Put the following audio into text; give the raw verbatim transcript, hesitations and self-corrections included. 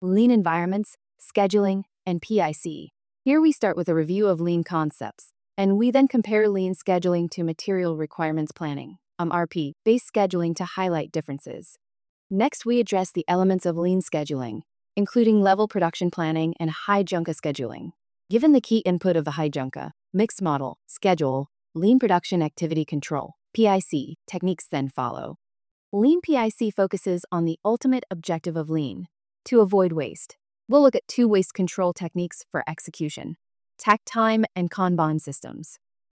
lean environments, scheduling, and P I C. Here we start with a review of lean concepts, and we then compare lean scheduling to material requirements planning, um, R P, based scheduling to highlight differences. Next, we address the elements of lean scheduling, including level production planning and high Junka scheduling. Given the key input of the high Junka, mixed model, schedule, lean production activity control, P I C, techniques then follow. Lean P I C focuses on the ultimate objective of lean, to avoid waste. We'll look at two waste control techniques for execution: takt time and Kanban systems.